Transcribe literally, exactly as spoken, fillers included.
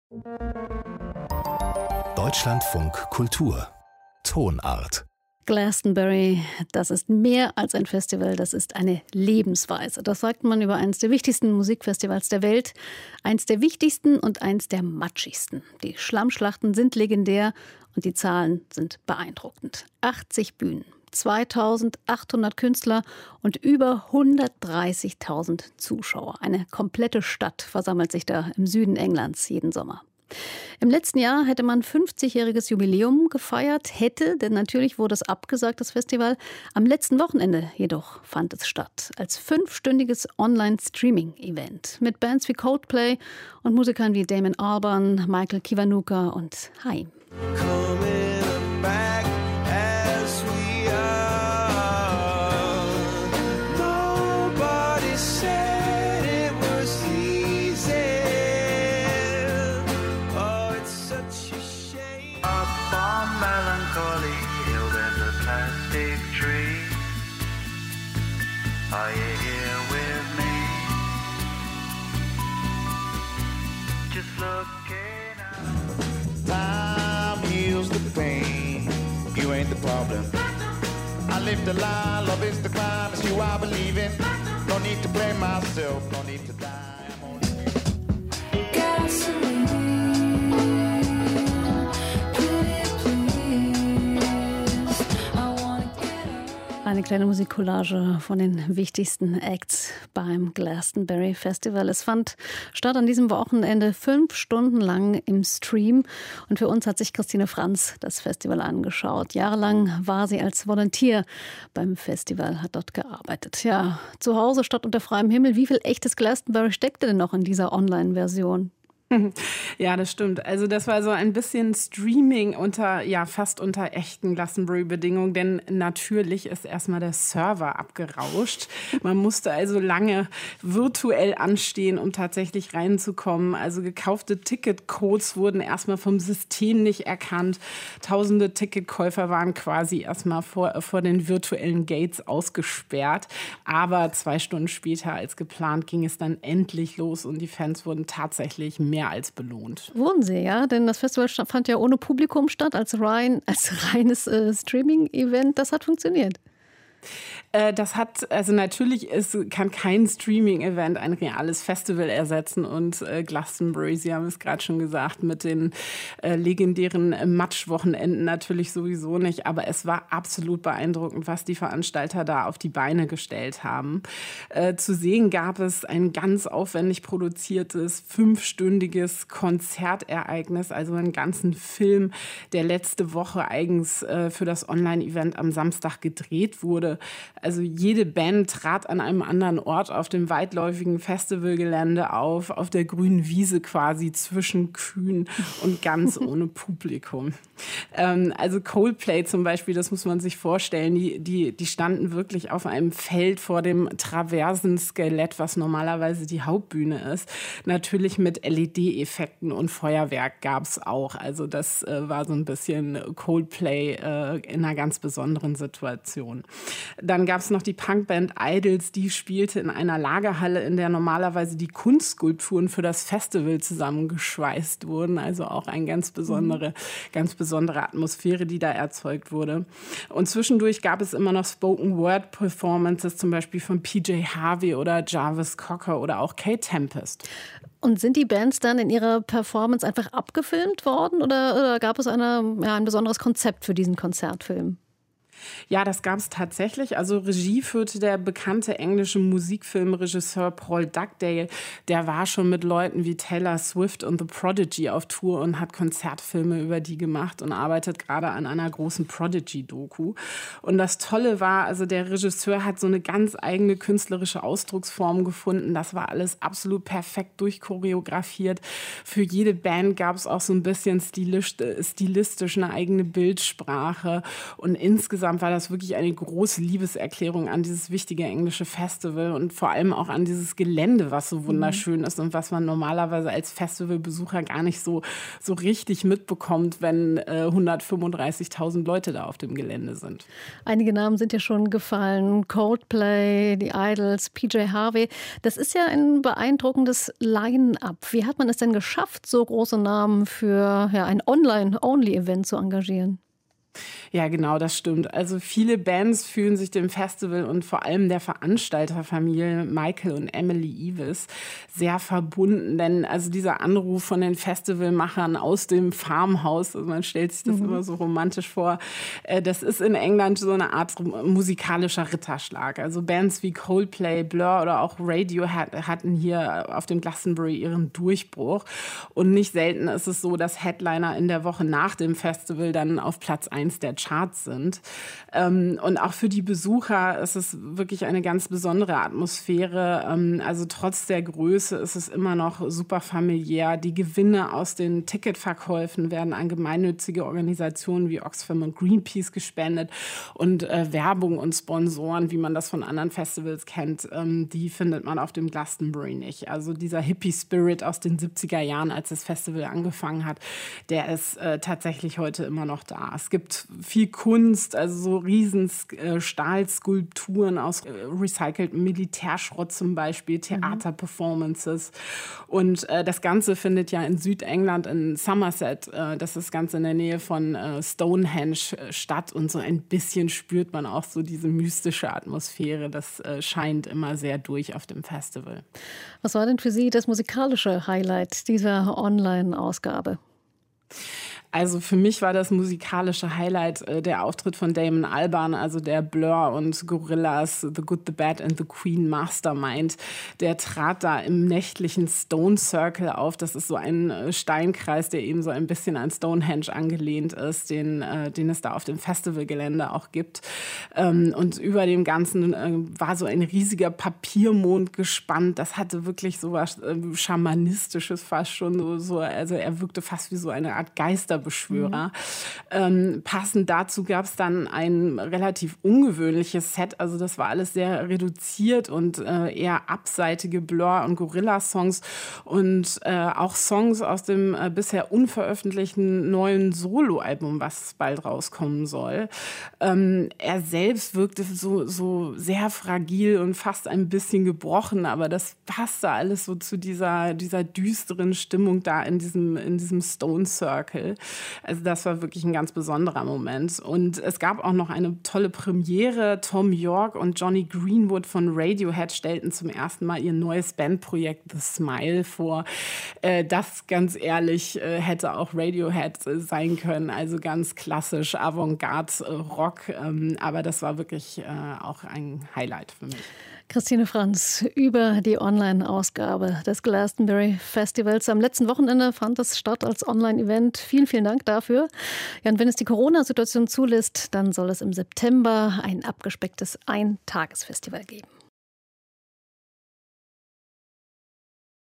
Deutschlandfunk Kultur Tonart. Glastonbury, das ist mehr als ein Festival, das ist eine Lebensweise. Das sagt man über eines der wichtigsten Musikfestivals der Welt. Eins der wichtigsten und eins der matschigsten. Die Schlammschlachten sind legendär und die Zahlen sind beeindruckend. achtzig Bühnen, zweitausendachthundert Künstler und über hundertdreißigtausend Zuschauer. Eine komplette Stadt versammelt sich da im Süden Englands jeden Sommer. Im letzten Jahr hätte man fünfzigjähriges Jubiläum gefeiert, hätte, denn natürlich wurde es abgesagt, das Festival. Am letzten Wochenende jedoch fand es statt, als fünfstündiges Online-Streaming-Event mit Bands wie Coldplay und Musikern wie Damon Albarn, Michael Kiwanuka und Haim. Are you here with me? Just looking up. Time heals the pain. You ain't the problem. I live the lie. Love is the crime. It's you I believe in. No need to blame myself. No need to die. I'm only gasoline. Eine kleine Musikcollage von den wichtigsten Acts beim Glastonbury Festival. Es fand statt an diesem Wochenende fünf Stunden lang im Stream. Und für uns hat sich Christine Franz das Festival angeschaut. Jahrelang war sie als Volunteer beim Festival, hat dort gearbeitet. Ja, zu Hause statt unter freiem Himmel. Wie viel echtes Glastonbury steckte denn noch in dieser Online-Version? Ja, das stimmt. Also das war so ein bisschen Streaming unter, ja, fast unter echten Glastonbury-Bedingungen, denn natürlich ist erstmal der Server abgerauscht. Man musste also lange virtuell anstehen, um tatsächlich reinzukommen. Also gekaufte Ticketcodes wurden erstmal vom System nicht erkannt. Tausende Ticketkäufer waren quasi erstmal vor, vor den virtuellen Gates ausgesperrt. Aber zwei Stunden später als geplant ging es dann endlich los und die Fans wurden tatsächlich mehr als belohnt. Wurden sie, ja, denn das Festival fand ja ohne Publikum statt, als, rein, als reines äh, Streaming-Event. Das hat funktioniert. Das hat, also natürlich ist, kann kein Streaming-Event ein reales Festival ersetzen und äh, Glastonbury, Sie haben es gerade schon gesagt, mit den äh, legendären Matschwochenenden natürlich sowieso nicht, aber es war absolut beeindruckend, was die Veranstalter da auf die Beine gestellt haben. Äh, zu sehen gab es ein ganz aufwendig produziertes, fünfstündiges Konzertereignis, also einen ganzen Film, der letzte Woche eigens äh, für das Online-Event am Samstag gedreht wurde. Also jede Band trat an einem anderen Ort auf dem weitläufigen Festivalgelände auf, auf der grünen Wiese quasi zwischen Kühen und ganz ohne Publikum. Ähm, also Coldplay zum Beispiel, das muss man sich vorstellen, die, die, die standen wirklich auf einem Feld vor dem Traversenskelett, was normalerweise die Hauptbühne ist. Natürlich mit L E D-Effekten und Feuerwerk gab es auch. Also das äh, war so ein bisschen Coldplay äh, in einer ganz besonderen Situation. Dann gab es noch die Punkband Idols, die spielte in einer Lagerhalle, in der normalerweise die Kunstskulpturen für das Festival zusammengeschweißt wurden. Also auch eine ganz besondere, ganz besondere Atmosphäre, die da erzeugt wurde. Und zwischendurch gab es immer noch Spoken-Word-Performances, zum Beispiel von P J Harvey oder Jarvis Cocker oder auch Kate Tempest. Und sind die Bands dann in ihrer Performance einfach abgefilmt worden oder, oder gab es eine, ja, ein besonderes Konzept für diesen Konzertfilm? Ja, das gab es tatsächlich. Also Regie führte der bekannte englische Musikfilmregisseur Paul Dugdale. Der war schon mit Leuten wie Taylor Swift und The Prodigy auf Tour und hat Konzertfilme über die gemacht und arbeitet gerade an einer großen Prodigy-Doku. Und das Tolle war, also der Regisseur hat so eine ganz eigene künstlerische Ausdrucksform gefunden. Das war alles absolut perfekt durchchoreografiert. Für jede Band gab es auch so ein bisschen stilistisch eine eigene Bildsprache. Und insgesamt insgesamt war das wirklich eine große Liebeserklärung an dieses wichtige englische Festival und vor allem auch an dieses Gelände, was so wunderschön ist und was man normalerweise als Festivalbesucher gar nicht so, so richtig mitbekommt, wenn äh, hundertfünfunddreißigtausend Leute da auf dem Gelände sind. Einige Namen sind ja schon gefallen. Coldplay, die Idols, P J Harvey. Das ist ja ein beeindruckendes Line-up. Wie hat man es denn geschafft, so große Namen für ja, ein Online-Only-Event zu engagieren? Ja, genau, das stimmt. Also viele Bands fühlen sich dem Festival und vor allem der Veranstalterfamilie Michael und Emily Eavis sehr verbunden. Denn also dieser Anruf von den Festivalmachern aus dem Farmhaus, also man stellt sich das mhm. immer so romantisch vor, das ist in England so eine Art musikalischer Ritterschlag. Also Bands wie Coldplay, Blur oder auch Radiohead hatten hier auf dem Glastonbury ihren Durchbruch. Und nicht selten ist es so, dass Headliner in der Woche nach dem Festival dann auf Platz eins der Charts sind. Und auch für die Besucher ist es wirklich eine ganz besondere Atmosphäre. Also trotz der Größe ist es immer noch super familiär. Die Gewinne aus den Ticketverkäufen werden an gemeinnützige Organisationen wie Oxfam und Greenpeace gespendet. Und äh, Werbung und Sponsoren, wie man das von anderen Festivals kennt, ähm, die findet man auf dem Glastonbury nicht. Also dieser Hippie-Spirit aus den siebziger Jahren, als das Festival angefangen hat, der ist äh, tatsächlich heute immer noch da. Es gibt viel Kunst, also so riesen äh, Stahlskulpturen aus äh, recyceltem Militärschrott zum Beispiel, Theaterperformances. Und äh, das Ganze findet ja in Südengland, in Somerset, äh, das ist das Ganze in der Nähe von äh, Stonehenge äh, statt. Und so ein bisschen spürt man auch so diese mystische Atmosphäre. Das äh, scheint immer sehr durch auf dem Festival. Was war denn für Sie das musikalische Highlight dieser Online-Ausgabe? Also für mich war das musikalische Highlight äh, der Auftritt von Damon Albarn, also der Blur und Gorillaz, The Good, The Bad and The Queen Mastermind. Der trat da im nächtlichen Stone Circle auf. Das ist so ein äh, Steinkreis, der eben so ein bisschen an Stonehenge angelehnt ist, den, äh, den es da auf dem Festivalgelände auch gibt. Ähm, und über dem Ganzen äh, war so ein riesiger Papiermond gespannt. Das hatte wirklich so was äh, Schamanistisches fast schon. So, so, also er wirkte fast wie so eine Art Geister Beschwörer. Mhm. Ähm, passend dazu gab es dann ein relativ ungewöhnliches Set. Also das war alles sehr reduziert und äh, eher abseitige Blur- und Gorillaz-Songs und äh, auch Songs aus dem äh, bisher unveröffentlichten neuen Soloalbum, was bald rauskommen soll. Ähm, er selbst wirkte so, so sehr fragil und fast ein bisschen gebrochen, aber das passte alles so zu dieser, dieser düsteren Stimmung da in diesem, in diesem Stone Circle. Also das war wirklich ein ganz besonderer Moment. Und es gab auch noch eine tolle Premiere. Tom York und Johnny Greenwood von Radiohead stellten zum ersten Mal ihr neues Bandprojekt The Smile vor. Das, ganz ehrlich, hätte auch Radiohead sein können. Also ganz klassisch Avantgarde-Rock. Aber das war wirklich auch ein Highlight für mich. Christine Franz über die Online-Ausgabe des Glastonbury Festivals. Am letzten Wochenende fand es statt als Online-Event. Vielen, vielen Dank dafür. Ja, und wenn es die Corona-Situation zulässt, dann soll es im September ein abgespecktes Ein-Tages-Festival geben.